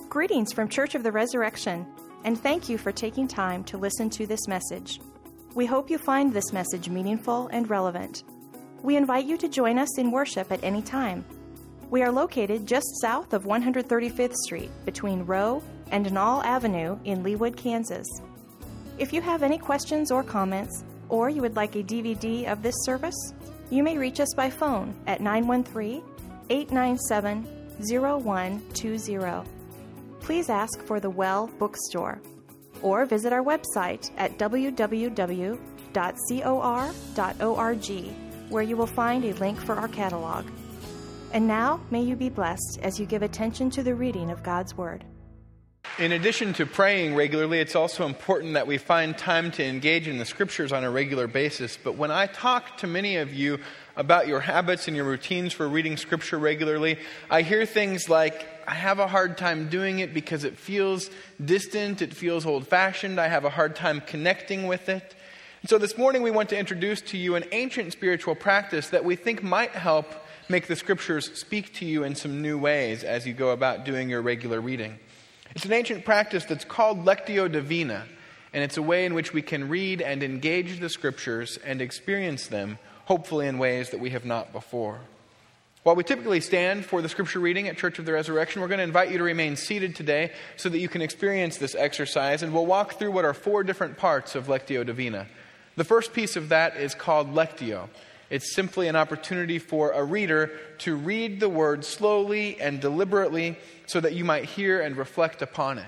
Greetings from Church of the Resurrection, and thank you for taking time to listen to this message. We hope you find this message meaningful and relevant. We invite you to join us in worship at any time. We are located just south of 135th Street between Rowe and Knoll Avenue in Leawood, Kansas. If you have any questions or comments, or you would like a DVD of this service, you may reach us by phone at 913-897-0120. Please ask for the Well Bookstore, or visit our website at www.cor.org, where you will find a link for our catalog. And now, may you be blessed as you give attention to the reading of God's Word. In addition to praying regularly, it's also important that we find time to engage in the Scriptures on a regular basis. But when I talk to many of you about your habits and your routines for reading Scripture regularly, I hear things like, I have a hard time doing it because it feels distant, it feels old-fashioned, I have a hard time connecting with it. And so this morning we want to introduce to you an ancient spiritual practice that we think might help make the Scriptures speak to you in some new ways as you go about doing your regular reading. It's an ancient practice that's called Lectio Divina, and it's a way in which we can read and engage the Scriptures and experience them, hopefully in ways that we have not before. While we typically stand for the Scripture reading at Church of the Resurrection, we're going to invite you to remain seated today so that you can experience this exercise, and we'll walk through what are 4 different parts of Lectio Divina. The first piece of that is called Lectio. It's simply an opportunity for a reader to read the Word slowly and deliberately so that you might hear and reflect upon it.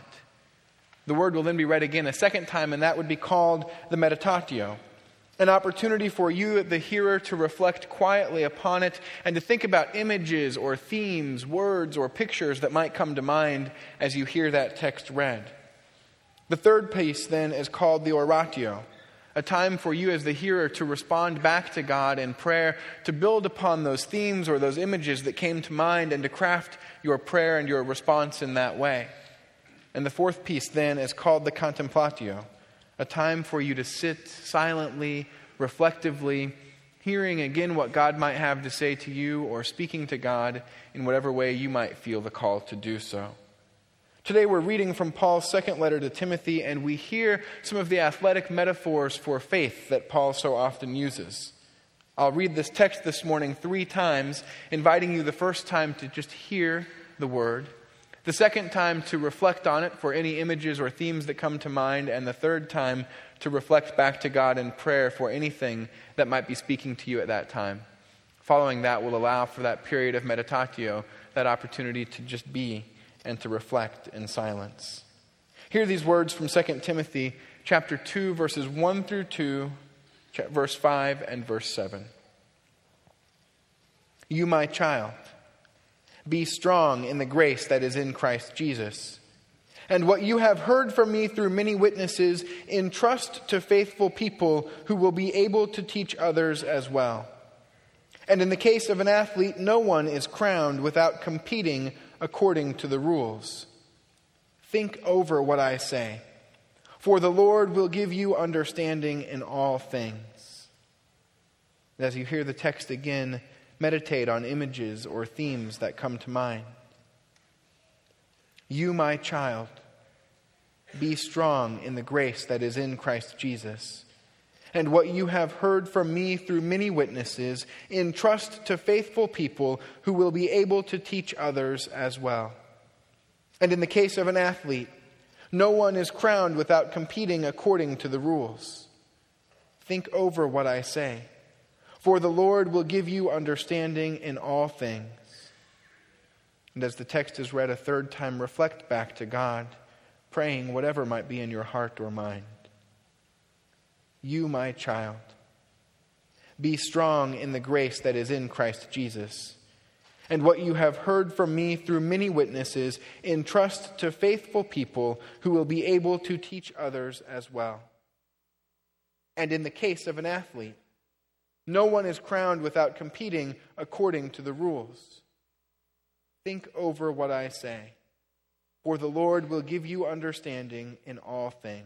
The Word will then be read again a second time, and that would be called the Meditatio. An opportunity for you, the hearer, to reflect quietly upon it and to think about images or themes, words or pictures that might come to mind as you hear that text read. The third piece then is called the Oratio, a time for you as the hearer to respond back to God in prayer, to build upon those themes or those images that came to mind and to craft your prayer and your response in that way. And the fourth piece then is called the Contemplatio, a time for you to sit silently, reflectively, hearing again what God might have to say to you or speaking to God in whatever way you might feel the call to do so. Today we're reading from Paul's second letter to Timothy, and we hear some of the athletic metaphors for faith that Paul so often uses. I'll read this text this morning 3 times, inviting you the first time to just hear the word, the second time to reflect on it for any images or themes that come to mind, and the third time to reflect back to God in prayer for anything that might be speaking to you at that time. Following that will allow for that period of meditatio, that opportunity to just be and to reflect in silence. Hear these words from 2 Timothy chapter 2, verses 1 through 2, verse 5 and verse 7. You, my child, be strong in the grace that is in Christ Jesus. And what you have heard from me through many witnesses, entrust to faithful people who will be able to teach others as well. And in the case of an athlete, no one is crowned without competing according to the rules. Think over what I say, for the Lord will give you understanding in all things. And as you hear the text again, meditate on images or themes that come to mind. You, my child, be strong in the grace that is in Christ Jesus. And what you have heard from me through many witnesses, entrust to faithful people who will be able to teach others as well. And in the case of an athlete, no one is crowned without competing according to the rules. Think over what I say, for the Lord will give you understanding in all things. And as the text is read a third time, reflect back to God, praying whatever might be in your heart or mind. You, my child, be strong in the grace that is in Christ Jesus. And what you have heard from me through many witnesses, entrust to faithful people who will be able to teach others as well. And in the case of an athlete, no one is crowned without competing according to the rules. Think over what I say, for the Lord will give you understanding in all things.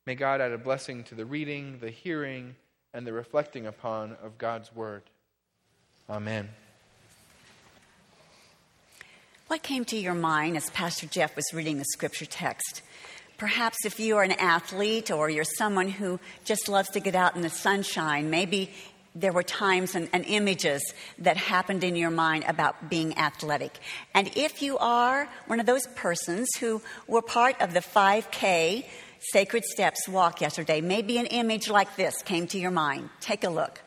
May God add a blessing to the reading, the hearing, and the reflecting upon of God's Word. Amen. What came to your mind as Pastor Jeff was reading the scripture text? Perhaps if you are an athlete or you're someone who just loves to get out in the sunshine, maybe there were times and images that happened in your mind about being athletic. And if you are one of those persons who were part of the 5K Sacred Steps walk yesterday, maybe an image like this came to your mind. Take a look.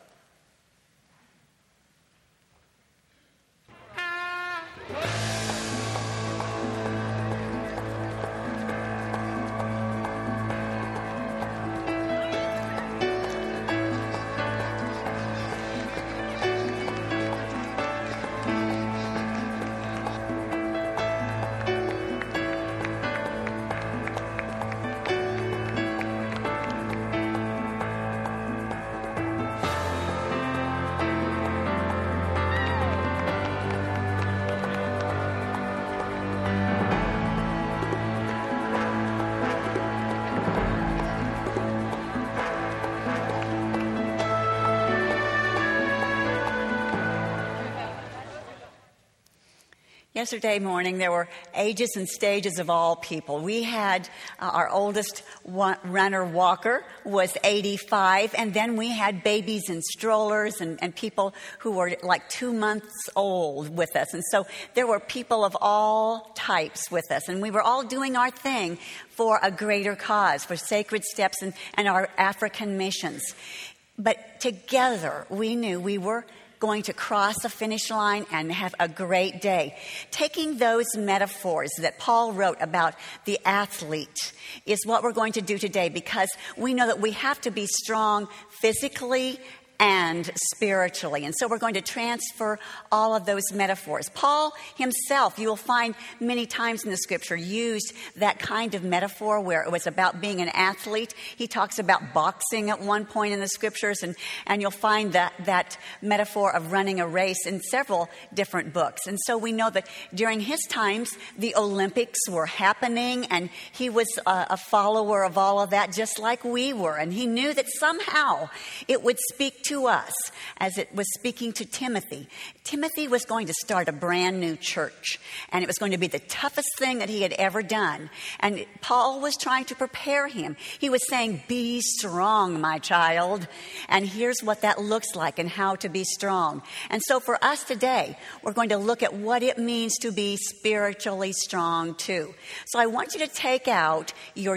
Yesterday morning, there were ages and stages of all people. We had our oldest runner, Walker, was 85, and then we had babies in strollers and people who were like 2 months old with us. And so there were people of all types with us, and we were all doing our thing for a greater cause, for Sacred Steps and our African missions. But together, we knew we were going to cross the finish line and have a great day. Taking those metaphors that Paul wrote about the athlete is what we're going to do today, because we know that we have to be strong physically and spiritually. And so we're going to transfer all of those metaphors. Paul himself, you will find many times in the scripture, used that kind of metaphor where it was about being an athlete. He talks about boxing at one point in the scriptures, and you'll find that metaphor of running a race in several different books. And so we know that during his times, the Olympics were happening, and he was a follower of all of that, just like we were. And he knew that somehow it would speak to us as it was speaking to Timothy. Timothy was going to start a brand new church, and it was going to be the toughest thing that he had ever done. And Paul was trying to prepare him. He was saying, "Be strong, my child." And here's what that looks like and how to be strong. And so for us today, we're going to look at what it means to be spiritually strong too. So I want you to take out your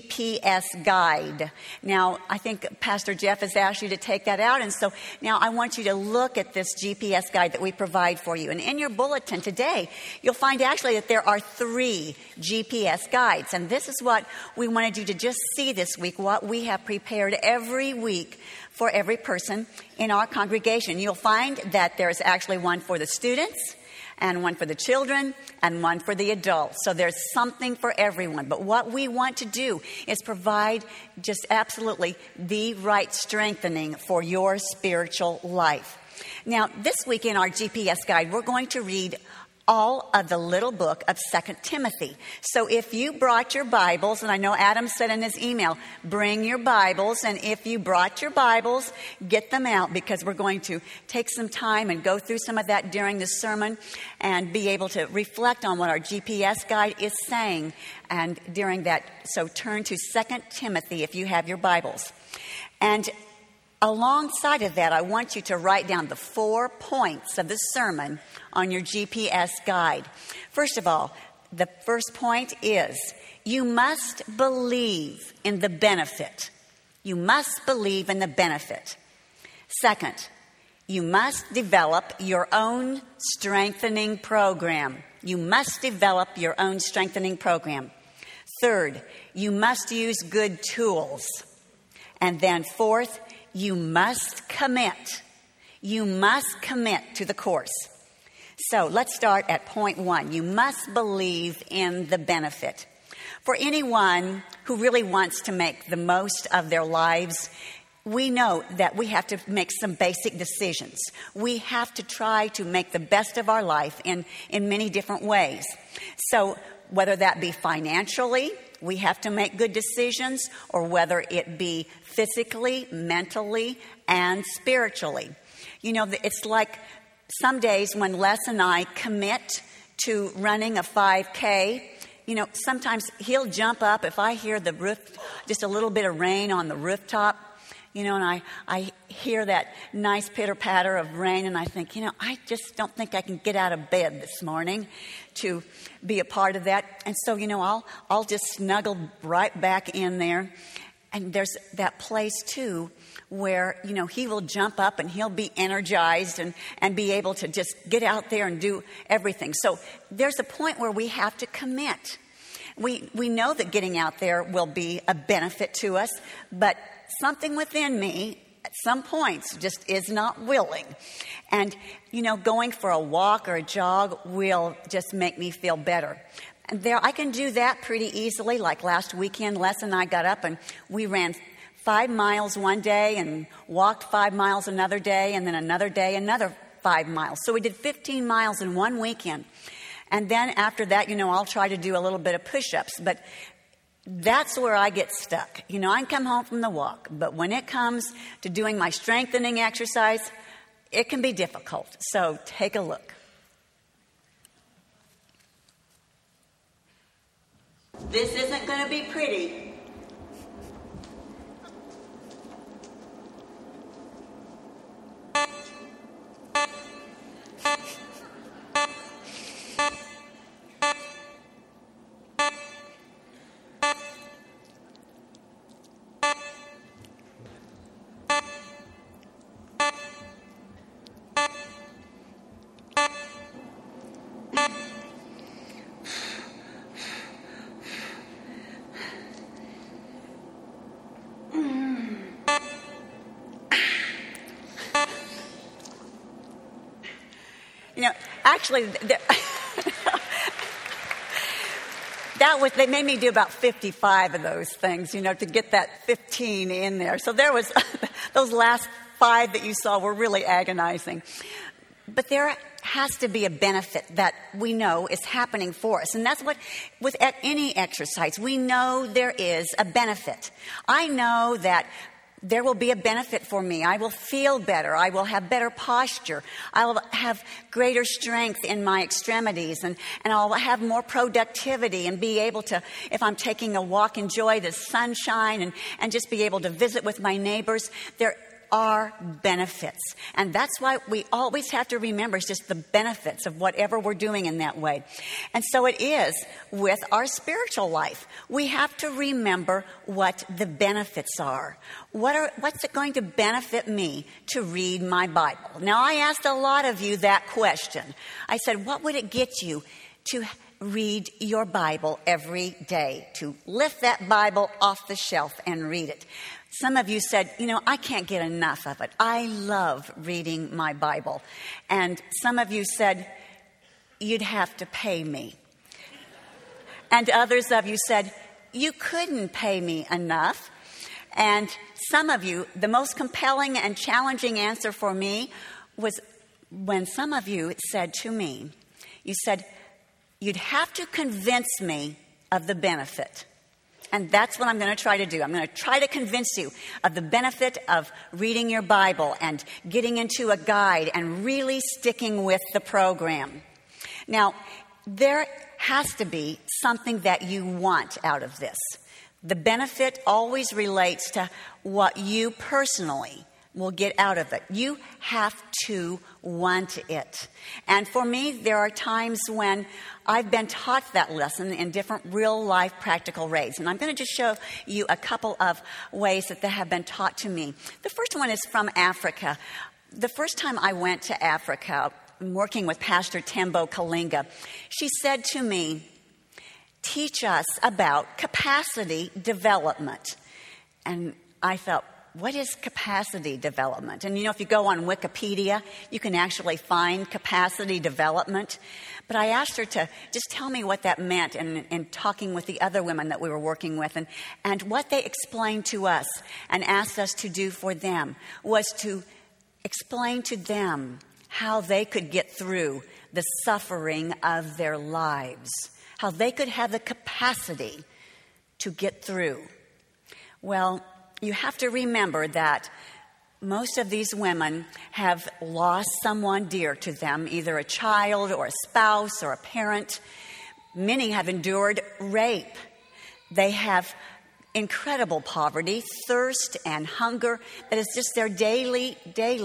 GPS guide. Now, I think Pastor Jeff has asked you to take that out. And so now I want you to look at this GPS guide that we provide for you. And in your bulletin today, you'll find actually that there are 3 GPS guides. And this is what we wanted you to just see this week, what we have prepared every week for every person in our congregation. You'll find that there's actually one for the students, and one for the children, and one for the adults. So there's something for everyone. But what we want to do is provide just absolutely the right strengthening for your spiritual life. Now, this week in our GPS guide, we're going to read all of the little book of 2 Timothy. So if you brought your Bibles, and I know Adam said in his email, bring your Bibles, and if you brought your Bibles, get them out, because we're going to take some time and go through some of that during the sermon and be able to reflect on what our GPS guide is saying. And during that, so turn to 2 Timothy if you have your Bibles. And alongside of that, I want you to write down the 4 points of the sermon on your GPS guide. First of all, the first point is, you must believe in the benefit. You must believe in the benefit. Second, you must develop your own strengthening program. You must develop your own strengthening program. Third, you must use good tools. And then fourth, you must commit. You must commit to the course. So let's start at point 1. You must believe in the benefit. For anyone who really wants to make the most of their lives, we know that we have to make some basic decisions. We have to try to make the best of our life in many different ways. So whether that be financially, we have to make good decisions, or whether it be physically, mentally, and spiritually. You know, it's like some days when Les and I commit to running a 5K, you know, sometimes he'll jump up if I hear the roof, just a little bit of rain on the rooftop, you know, and I hear that nice pitter-patter of rain, and I think, you know, I just don't think I can get out of bed this morning to be a part of that. And so, you know, I'll just snuggle right back in there. And there's that place, too, where, you know, he will jump up and he'll be energized and be able to just get out there and do everything. So there's a point where we have to commit. We know that getting out there will be a benefit to us, but something within me at some points just is not willing. And, you know, going for a walk or a jog will just make me feel better. And there, I can do that pretty easily. Like last weekend, Les and I got up and we ran 5 miles one day and walked 5 miles another day, and then another day, another 5 miles. So we did 15 miles in one weekend. And then after that, you know, I'll try to do a little bit of push-ups. But that's where I get stuck. You know, I can come home from the walk, but when it comes to doing my strengthening exercise, it can be difficult. So take a look. This isn't going to be pretty. You know, actually, they made me do about 55 of those things, you know, to get that 15 in there. So there was, those last 5 that you saw were really agonizing. But there has to be a benefit that we know is happening for us. And that's what, with any exercise, we know there is a benefit. I know that there will be a benefit for me. I will feel better. I will have better posture. I will have greater strength in my extremities, and I'll have more productivity and be able to, if I'm taking a walk, enjoy the sunshine and just be able to visit with my neighbors. There are benefits. And that's why we always have to remember it's just the benefits of whatever we're doing in that way. And so it is with our spiritual life. We have to remember what the benefits are. What's it going to benefit me to read my Bible? Now, I asked a lot of you that question. I said, what would it get you to read your Bible every day, to lift that Bible off the shelf and read it? Some of you said, you know, I can't get enough of it. I love reading my Bible. And some of you said, you'd have to pay me. And others of you said, you couldn't pay me enough. And some of you, the most compelling and challenging answer for me was when some of you said to me, you said, you'd have to convince me of the benefit. And that's what I'm going to try to do. I'm going to try to convince you of the benefit of reading your Bible and getting into a guide and really sticking with the program. Now, there has to be something that you want out of this. The benefit always relates to what you personally will get out of it. You have to want it. And for me, there are times when I've been taught that lesson in different real-life practical ways. And I'm going to just show you a couple of ways that they have been taught to me. The first one is from Africa. The first time I went to Africa, working with Pastor Tembo Kalinga, she said to me, teach us about capacity development. And I thought, what is capacity development? And you know, if you go on Wikipedia, you can actually find capacity development. But I asked her to just tell me what that meant in talking with the other women that we were working with. And what they explained to us and asked us to do for them was to explain to them how they could get through the suffering of their lives, how they could have the capacity to get through? Well, you have to remember that most of these women have lost someone dear to them, either a child or a spouse or a parent. Many have endured rape. They have incredible poverty, thirst, and hunger. That is just their daily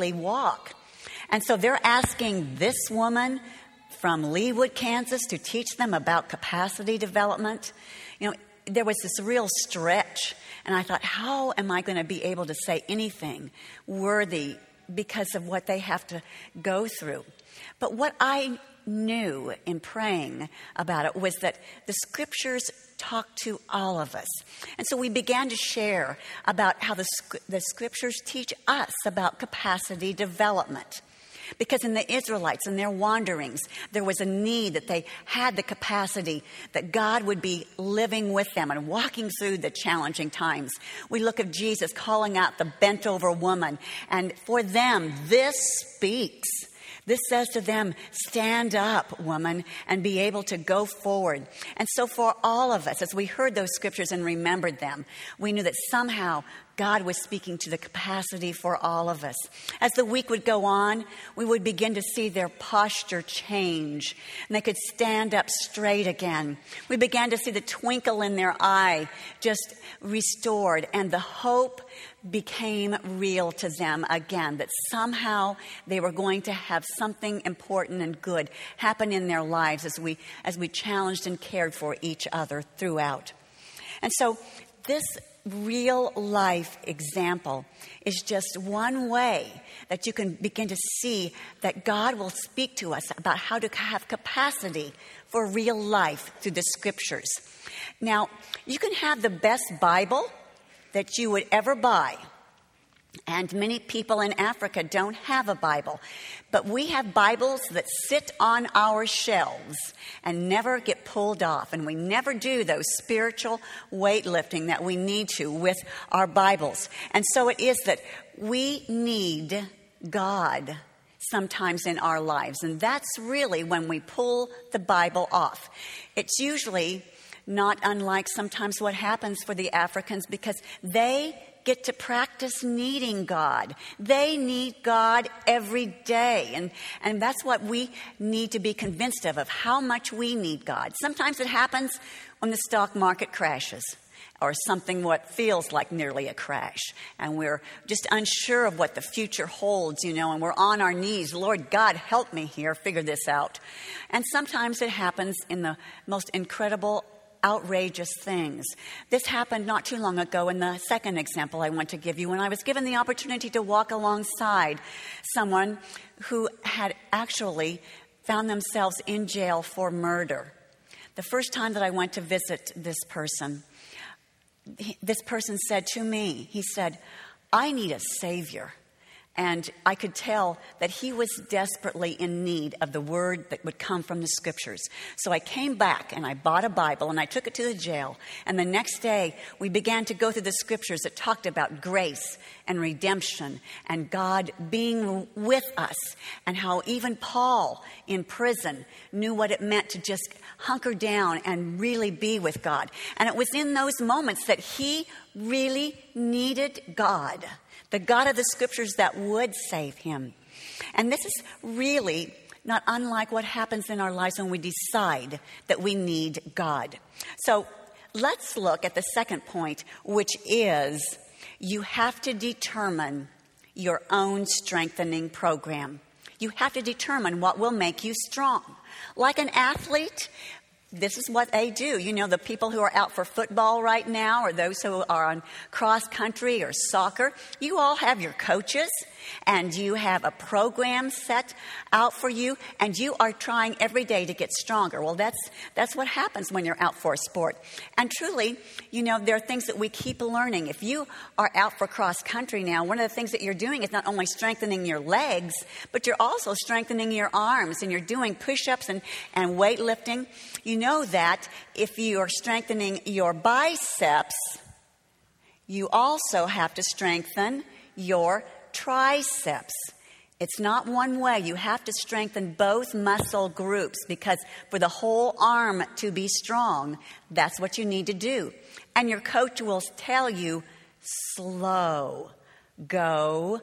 walk. And so they're asking this woman from Leawood, Kansas, to teach them about capacity development. You know, there was this real stretch. And I thought, how am I going to be able to say anything worthy because of what they have to go through? But what I knew in praying about it was that the scriptures talk to all of us. And so we began to share about how the scriptures teach us about capacity development. Because in the Israelites and their wanderings, there was a need that they had the capacity that God would be living with them and walking through the challenging times. We look at Jesus calling out the bent over woman, and for them, this speaks. This says to them, stand up, woman, and be able to go forward. And so for all of us, as we heard those scriptures and remembered them, we knew that somehow God was speaking to the capacity for all of us. As the week would go on, we would begin to see their posture change, and they could stand up straight again. We began to see the twinkle in their eye just restored, and the hope became real to them again, that somehow they were going to have something important and good happen in their lives as we challenged and cared for each other throughout. And so this real life example is just one way that you can begin to see that God will speak to us about how to have capacity for real life through the scriptures. Now, you can have the best Bible that you would ever buy. And many people in Africa don't have a Bible. But we have Bibles that sit on our shelves and never get pulled off. And we never do those spiritual weightlifting that we need to with our Bibles. And so it is that we need God sometimes in our lives. And that's really when we pull the Bible off. It's usually not unlike sometimes what happens for the Africans, because they get to practice needing God. They need God every day. And that's what we need to be convinced of how much we need God. Sometimes it happens when the stock market crashes, or something what feels like nearly a crash. And we're just unsure of what the future holds, and we're on our knees. Lord God, help me here, figure this out. And sometimes it happens in the most incredible, outrageous things. This happened not too long ago in the second example I want to give you, when I was given the opportunity to walk alongside someone who had actually found themselves in jail for murder. The first time that I went to visit this person said to me, he said, I need a savior. And I could tell that he was desperately in need of the word that would come from the scriptures. So I came back and I bought a Bible and I took it to the jail. And the next day we began to go through the scriptures that talked about grace and redemption and God being with us, and how even Paul in prison knew what it meant to just hunker down and really be with God. And it was in those moments that he really needed God, the God of the scriptures that would save him. And this is really not unlike what happens in our lives when we decide that we need God. So let's look at the second point, which is you have to determine your own strengthening program. You have to determine what will make you strong. Like an athlete, this is what they do. The people who are out for football right now, or those who are on cross country or soccer, you all have your coaches, and you have a program set out for you, and you are trying every day to get stronger. Well, that's what happens when you're out for a sport. And truly, there are things that we keep learning. If you are out for cross country now, one of the things that you're doing is not only strengthening your legs, but you're also strengthening your arms, and you're doing push-ups and weightlifting. You know that if you are strengthening your biceps, you also have to strengthen your triceps. It's not one way. You have to strengthen both muscle groups, because for the whole arm to be strong, that's what you need to do. And your coach will tell you, slow, go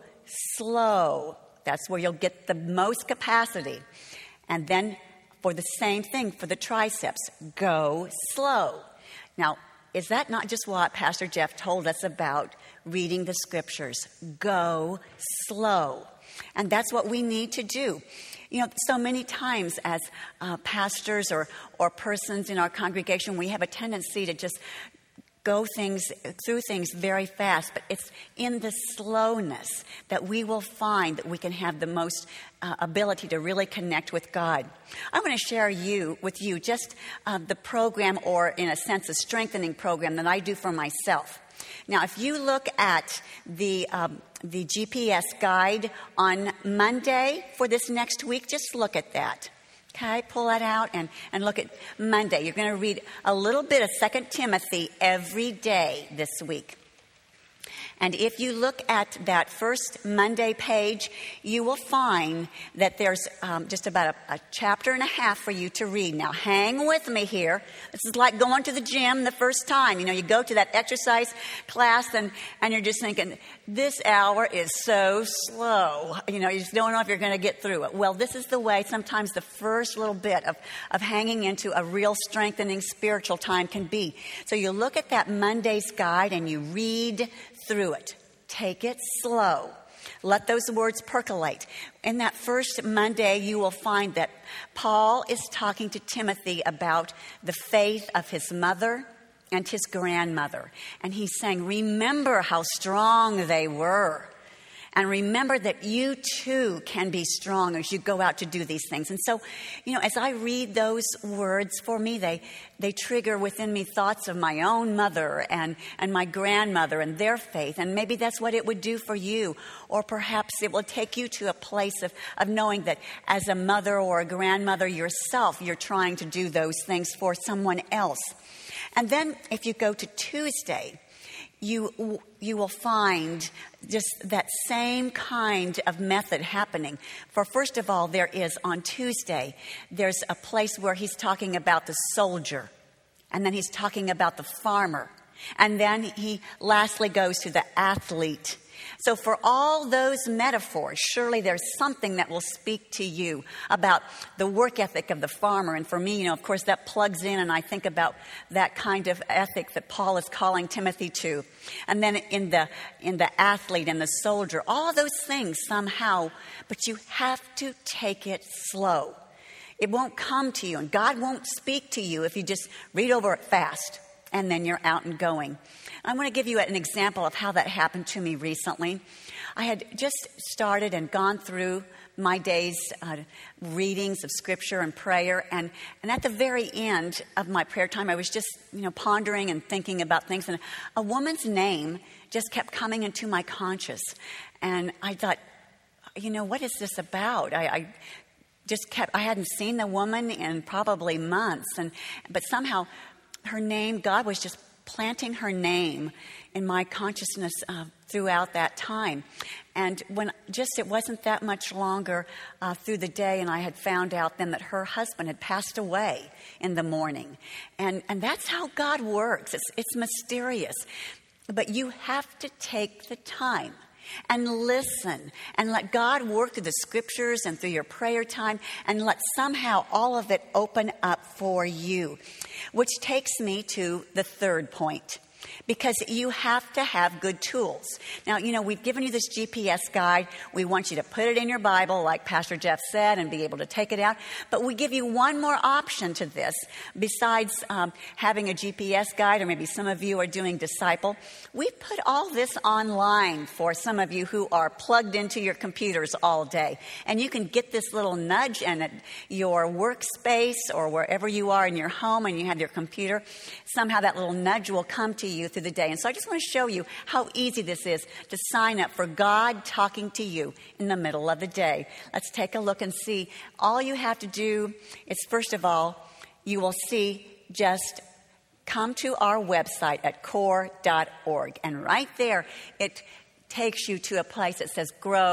slow. That's where you'll get the most capacity. And then for the same thing for the triceps, go slow. Now, is that not just what Pastor Jeff told us about reading the scriptures? Go slow. And that's what we need to do. You know, so many times as pastors or persons in our congregation, we have a tendency to just go through things very fast, but it's in the slowness that we will find that we can have the most ability to really connect with God. I want to share with you just the program, or in a sense, a strengthening program that I do for myself. Now, if you look at the GPS guide on Monday for this next week, just look at that. Okay, pull that out and look at Monday. You're going to read a little bit of 2 Timothy every day this week. And if you look at that first Monday page, you will find that there's just about a chapter and a half for you to read. Now, hang with me here. This is like going to the gym the first time. You know, you go to that exercise class and you're just thinking, this hour is so slow. You know, you just don't know if you're going to get through it. Well, this is the way sometimes the first little bit of hanging into a real strengthening spiritual time can be. So you look at that Monday's guide and you read through it. Take it slow. Let those words percolate. In that first Monday, you will find that Paul is talking to Timothy about the faith of his mother and his grandmother. And he's saying, remember how strong they were. And remember that you too can be strong as you go out to do these things. And so, you know, as I read those words, for me, they trigger within me thoughts of my own mother and my grandmother and their faith. And maybe that's what it would do for you. Or perhaps it will take you to a place of knowing that as a mother or a grandmother yourself, you're trying to do those things for someone else. And then if you go to Tuesday, you will find just that same kind of method happening. For first of all, there is on Tuesday, there's a place where he's talking about the soldier, and then he's talking about the farmer, and then he lastly goes to the athlete. So for all those metaphors, surely there's something that will speak to you about the work ethic of the farmer. And for me, you know, of course, that plugs in, and I think about that kind of ethic that Paul is calling Timothy to. And then in the athlete and the soldier, all those things somehow, but you have to take it slow. It won't come to you, and God won't speak to you if you just read over it fast, and then you're out and going. I want to give you an example of how that happened to me recently. I had just started and gone through my day's readings of Scripture and prayer, and at the very end of my prayer time, I was just, you know, pondering and thinking about things, and a woman's name just kept coming into my conscious, and I thought, you know, what is this about? I hadn't seen the woman in probably months, but somehow her name, God was just planting her name in my consciousness throughout that time. And it wasn't that much longer through the day, and I had found out then that her husband had passed away in the morning. And that's how God works. It's mysterious. But you have to take the time and listen and let God work through the Scriptures and through your prayer time, and let somehow all of it open up for you. Which takes me to the third point. Because you have to have good tools. Now, you know, we've given you this GPS guide. We want you to put it in your Bible, like Pastor Jeff said, and be able to take it out. But we give you one more option to this. Besides having a GPS guide, or maybe some of you are doing Disciple, we put all this online for some of you who are plugged into your computers all day. And you can get this little nudge, and at your workspace or wherever you are in your home and you have your computer, somehow that little nudge will come to you through the day. And so I just want to show you how easy this is to sign up for God talking to you in the middle of the day. Let's take a look and see. All you have to do is, first of all, you will see, just come to our website at core.org. And right there, it takes you to a place that says Grow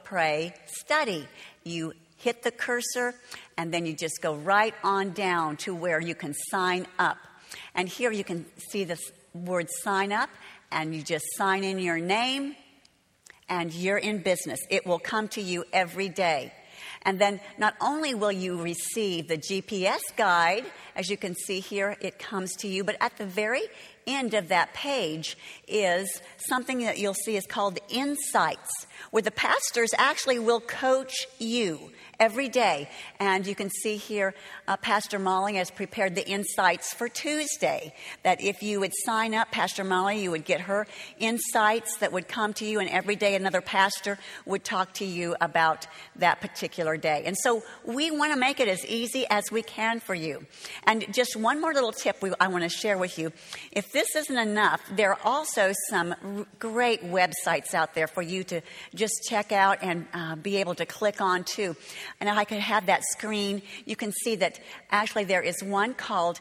Pray, Study. You hit the cursor, and then you just go right on down to where you can sign up. And here you can see the word sign up, and you just sign in your name, and you're in business. It will come to you every day. And then not only will you receive the GPS guide, as you can see here, it comes to you, but at the very end of that page is something that you'll see is called Insights, where the pastors actually will coach you every day. And you can see here, Pastor Molly has prepared the insights for Tuesday, that if you would sign up, Pastor Molly, you would get her insights that would come to you, and every day another pastor would talk to you about that particular day. And so we want to make it as easy as we can for you. And just one more little tip I want to share with you. If this isn't enough, there are also some great websites out there for you to just check out and be able to click on too. And if I could have that screen, you can see that actually there is one called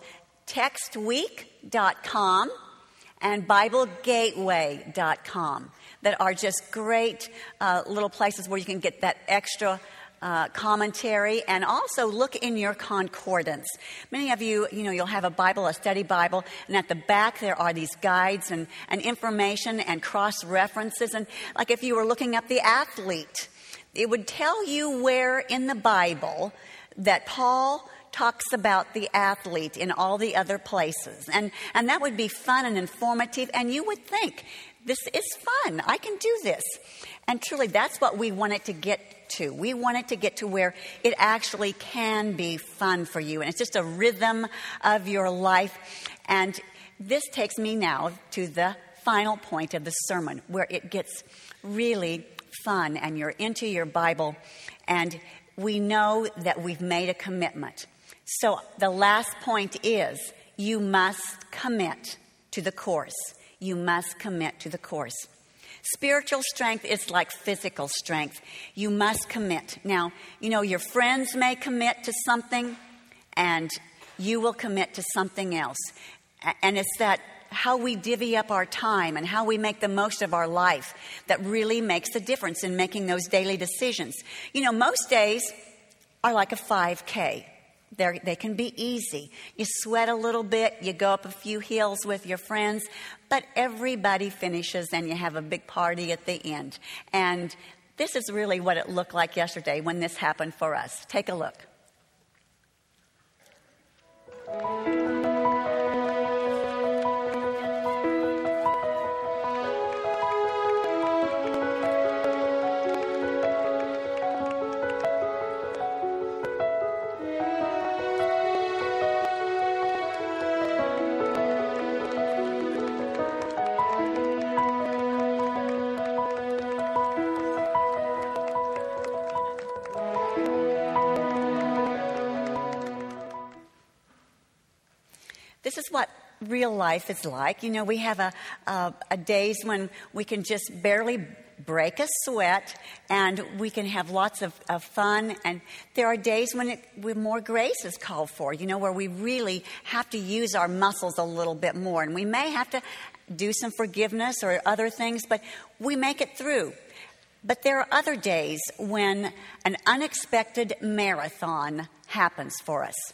textweek.com and BibleGateway.com that are just great little places where you can get that extra commentary, and also look in your concordance. Many of you, you'll have a study Bible, and at the back there are these guides and information and cross references. And like if you were looking up the athlete, it would tell you where in the Bible that Paul talks about the athlete in all the other places. And that would be fun and informative, and you would think, this is fun. I can do this. And truly, that's what we want it to get to. We want it to get to where it actually can be fun for you. And it's just a rhythm of your life. And this takes me now to the final point of the sermon, where it gets really fun and you're into your Bible. And we know that we've made a commitment. So the last point is, you must commit to the course. You must commit to the course. Spiritual strength is like physical strength. You must commit. Now, your friends may commit to something, and you will commit to something else. And it's that how we divvy up our time and how we make the most of our life that really makes a difference in making those daily decisions. Most days are like a 5K. They can be easy. You sweat a little bit, you go up a few hills with your friends, but everybody finishes and you have a big party at the end. And this is really what it looked like yesterday when this happened for us. Take a look. This is what real life is like. We have a days when we can just barely break a sweat, and we can have lots of fun. And there are days when more grace is called for, where we really have to use our muscles a little bit more. And we may have to do some forgiveness or other things, but we make it through. But there are other days when an unexpected marathon happens for us.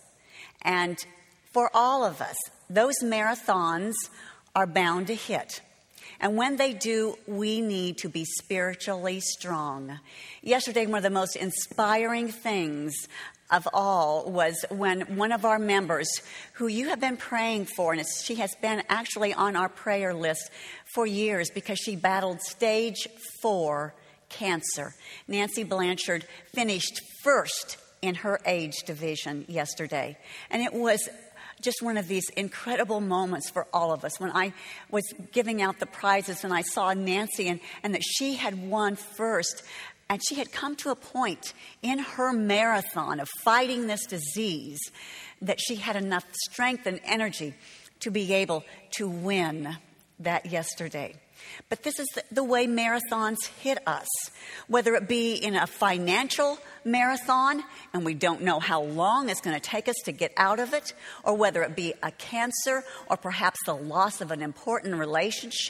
And for all of us, those marathons are bound to hit. And when they do, we need to be spiritually strong. Yesterday, one of the most inspiring things of all was when one of our members, who you have been praying for, and she has been actually on our prayer list for years because she battled stage 4 cancer. Nancy Blanchard finished first in her age division yesterday. And it was just one of these incredible moments for all of us when I was giving out the prizes and I saw Nancy and that she had won first. And she had come to a point in her marathon of fighting this disease that she had enough strength and energy to be able to win that yesterday. But this is the way marathons hit us, whether it be in a financial marathon, and we don't know how long it's going to take us to get out of it, or whether it be a cancer, or perhaps the loss of an important relationship.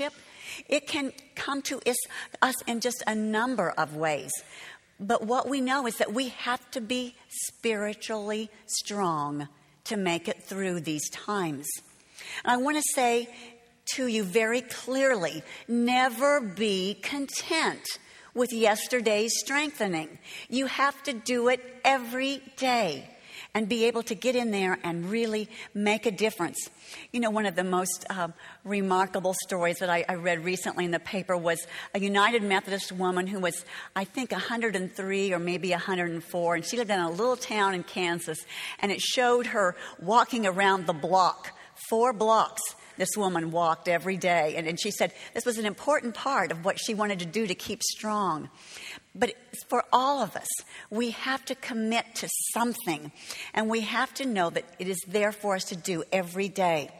It can come to us in just a number of ways. But what we know is that we have to be spiritually strong to make it through these times. And I want to say to you very clearly, never be content with yesterday's strengthening. You have to do it every day and be able to get in there and really make a difference. You know, one of the most remarkable stories that I read recently in the paper was a United Methodist woman who was, I think, 103 or maybe 104, and she lived in a little town in Kansas, and it showed her walking around the block, 4 blocks. This woman walked every day, and she said this was an important part of what she wanted to do to keep strong. But for all of us, we have to commit to something, and we have to know that it is there for us to do every day.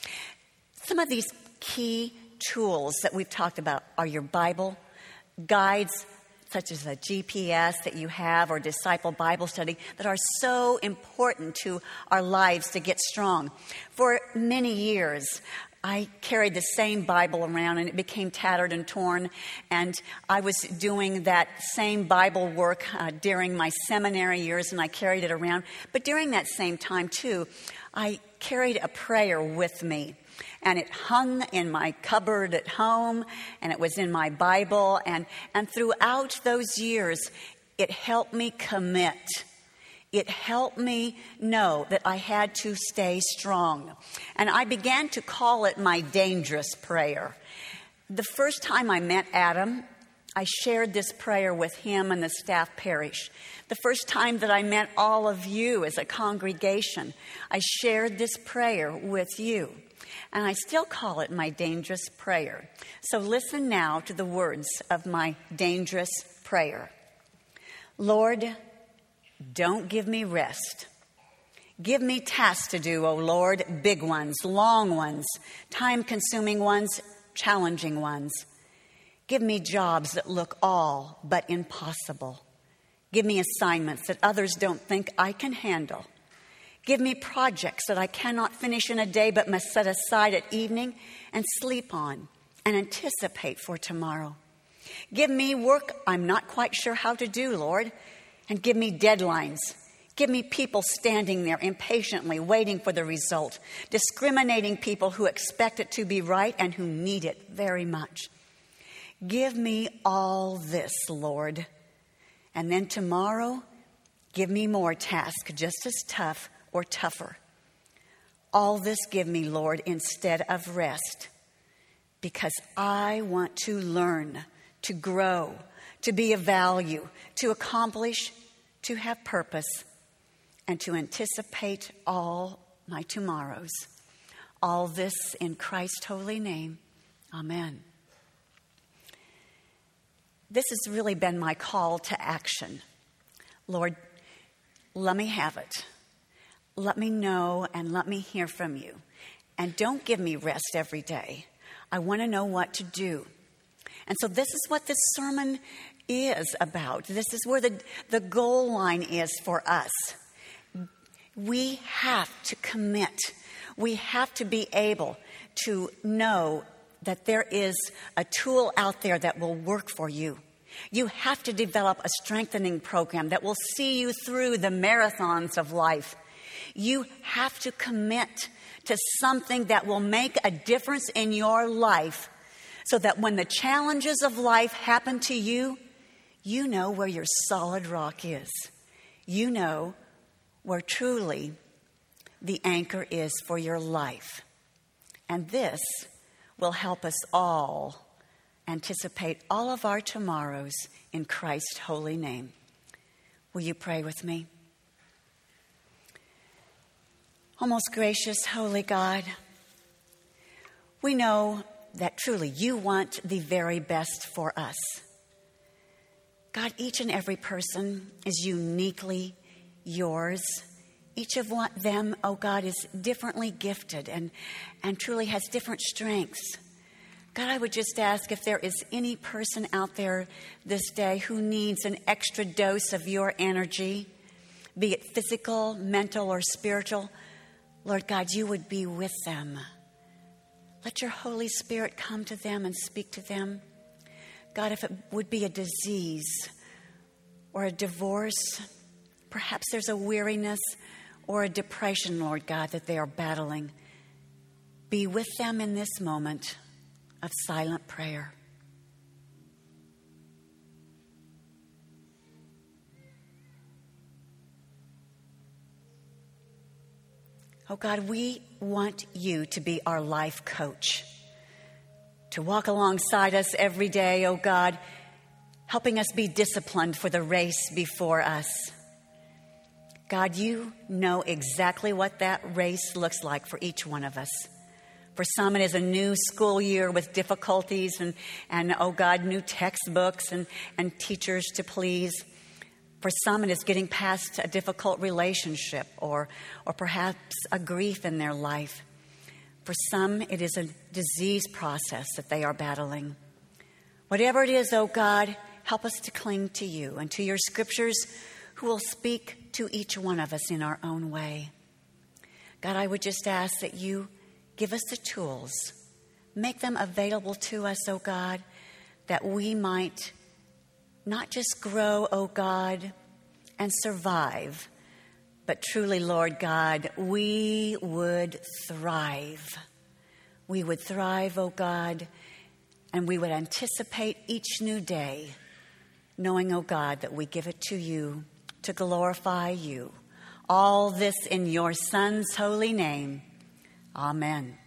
Some of these key tools that we've talked about are your Bible, guides such as a GPS that you have or Disciple Bible Study that are so important to our lives to get strong. For many years, I carried the same Bible around and it became tattered and torn, and I was doing that same Bible work during my seminary years, and I carried it around. But during that same time, too, I carried a prayer with me. And it hung in my cupboard at home, and it was in my Bible. And throughout those years, it helped me commit. It helped me know that I had to stay strong. And I began to call it my dangerous prayer. The first time I met Adam, I shared this prayer with him and the staff parish. The first time that I met all of you as a congregation, I shared this prayer with you. And I still call it my dangerous prayer. So listen now to the words of my dangerous prayer. Lord, don't give me rest. Give me tasks to do, O Lord, big ones, long ones, time-consuming ones, challenging ones. Give me jobs that look all but impossible. Give me assignments that others don't think I can handle. Give me projects that I cannot finish in a day but must set aside at evening and sleep on and anticipate for tomorrow. Give me work I'm not quite sure how to do, Lord, and give me deadlines. Give me people standing there impatiently waiting for the result, discriminating people who expect it to be right and who need it very much. Give me all this, Lord, and then tomorrow, give me more tasks just as tough or tougher. All this give me, Lord, instead of rest, because I want to learn, to grow, to be of value, to accomplish, to have purpose, and to anticipate all my tomorrows. All this in Christ's holy name. Amen. This has really been my call to action. Lord, let me have it. Let me know and let me hear from you. And don't give me rest every day. I want to know what to do. And so this is what this sermon is about. This is where the goal line is for us. We have to commit. We have to be able to know that there is a tool out there that will work for you. You have to develop a strengthening program that will see you through the marathons of life. You have to commit to something that will make a difference in your life so that when the challenges of life happen to you, you know where your solid rock is. You know where truly the anchor is for your life. And this will help us all anticipate all of our tomorrows in Christ's holy name. Will you pray with me? O most gracious, holy God, we know that truly you want the very best for us. God, each and every person is uniquely yours. Each of them, oh God, is differently gifted and truly has different strengths. God, I would just ask if there is any person out there this day who needs an extra dose of your energy, be it physical, mental, or spiritual. Lord God, you would be with them. Let your Holy Spirit come to them and speak to them. God, if it would be a disease or a divorce, perhaps there's a weariness or a depression, Lord God, that they are battling. Be with them in this moment of silent prayer. Oh God, we want you to be our life coach, to walk alongside us every day, oh God, helping us be disciplined for the race before us. God, you know exactly what that race looks like for each one of us. For some, it is a new school year with difficulties and oh God, new textbooks and teachers to please. For some, it is getting past a difficult relationship or perhaps a grief in their life. For some, it is a disease process that they are battling. Whatever it is, oh God, help us to cling to you and to your scriptures who will speak to each one of us in our own way. God, I would just ask that you give us the tools, make them available to us, oh God, that we might not just grow, oh God, and survive, but truly, Lord God, we would thrive. We would thrive, oh God, and we would anticipate each new day, knowing, oh God, that we give it to you to glorify you. All this in your Son's holy name. Amen.